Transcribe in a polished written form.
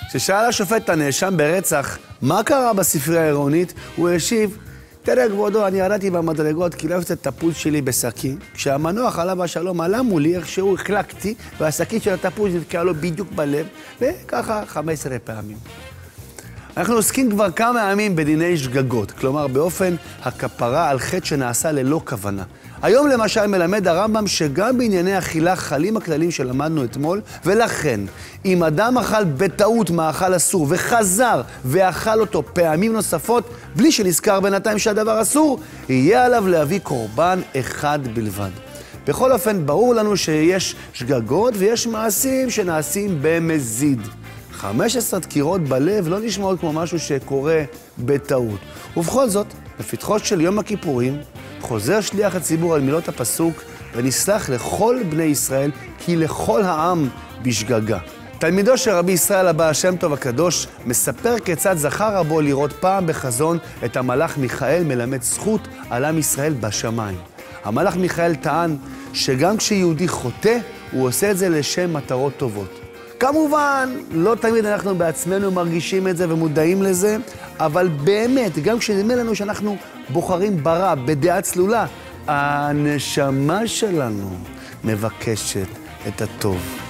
כששאל השופט את הנאשם ברצח, מה קרה בספרייה העירונית? הוא השיב, תראה כבודו, אני ירדתי במדרגות, קילפתי את התפוז שלי בשקית. כשהמנוח עליו השלום עלה מולי, איכשהו החלקתי, והשקית של התפוז נתקעה לו בדיוק בלב, וככה 15 פעמים. אנחנו עוסקים כבר כמה ימים בדיני שגגות, כלומר באופן הכפרה על חטא שנעשה ללא כוונה. היום למשל מלמד הרמב"ם שגם בענייני אכילה חלים הכללים שלמדנו אתמול, ולכן אם אדם אכל בטעות מאכל אסור וחזר ואכל אותו פעמים נוספות, בלי שנזכר בינתיים שהדבר אסור, יהיה עליו להביא קורבן אחד בלבד. בכל אופן ברור לנו שיש שגגות ויש מעשים שנעשים במזיד. 15 דקירות בלב לא נשמעות כמו משהו שקורה בטעות. ובכל זאת, בפתחו של יום הכיפורים, חוזר שליח הציבור על מילות הפסוק, ונסלח לכל בני ישראל, כי לכל העם בשגגה. תלמידו של רבי ישראל הבעל שם טוב הקדוש מספר כיצד זכה רבו לראות פעם בחזון את המלאך מיכאל מלמד זכות על עם ישראל בשמיים. המלאך מיכאל טען שגם כשיהודי חוטא, הוא עושה את זה לשם מטרות טובות. כמובן, לא תמיד אנחנו בעצמנו מרגישים את זה ומודעים לזה, אבל באמת, גם כשנדמה לנו שאנחנו בוחרים ברע, בדעה צלולה, הנשמה שלנו מבקשת את הטוב.